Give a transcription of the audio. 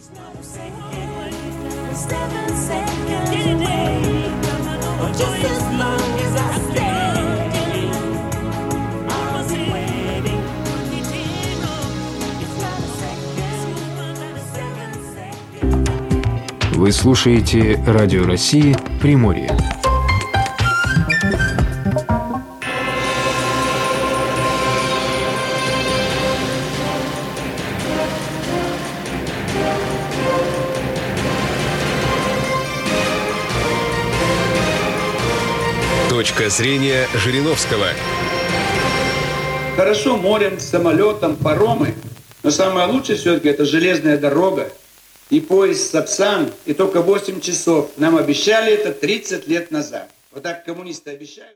Вы слушаете Радио России Приморье. Точка зрения Жириновского. Хорошо морем, самолетом, паромы, но самое лучшее все-таки это железная дорога и поезд Сапсан, и только 8 часов. Нам обещали это 30 лет назад. Вот так коммунисты обещают.